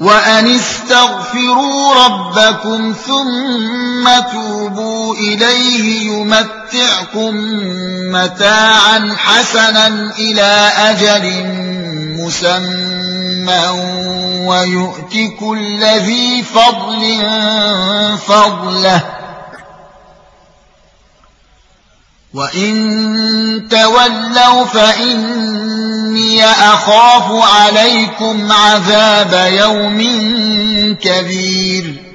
وأن استغفروا ربكم ثم توبوا إليه يمتعكم متاعا حسنا إلى أجل مسمى ويؤت كل ذي فضل فضله وإن تولوا فإني أخاف عليكم عذاب يوم كبير